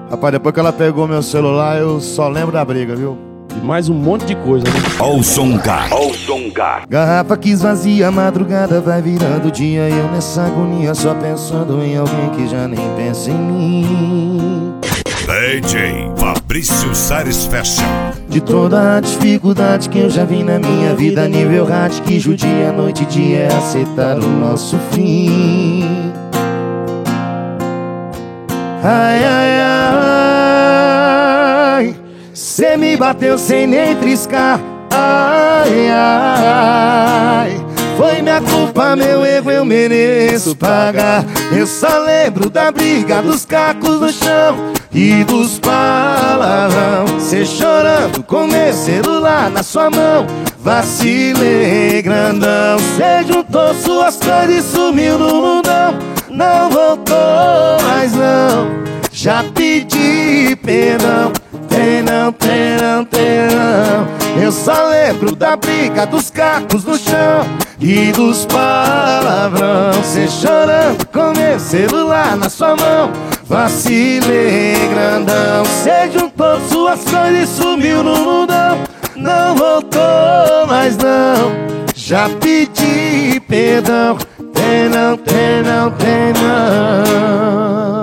Rapaz, depois que ela pegou meu celular, eu só lembro da briga, viu? E mais um monte de coisa, né? Ouçam Gá. Garrafa que esvazia, a madrugada vai virando dia e eu nessa agonia só pensando em alguém que já nem pensa em mim. DJ Fabrício Sares Fashion. De toda a dificuldade que eu já vi na minha vida, nível hard que judia noite e dia é aceitar o nosso fim. Ai, ai, ai, cê me bateu sem nem triscar. Ai, ai, foi minha culpa, meu erro, eu mereço pagar. Eu só lembro da briga, dos cacos no chão e dos palavrão. Cê chorando com meu celular na sua mão. Vacilei, grandão. Cê juntou suas coisas e sumiu no mundão. Não voltou mais não. Já pedi perdão. Tem não, tem não, tem não. Eu só lembro da briga, dos cacos no chão e dos palavrão. Cê chorando com meu celular na sua mão. Vacilei, grandão. Cê juntou suas coisas e sumiu no mundão. Não voltou mais não. Já pedi perdão. Tem não, tem não, tem não.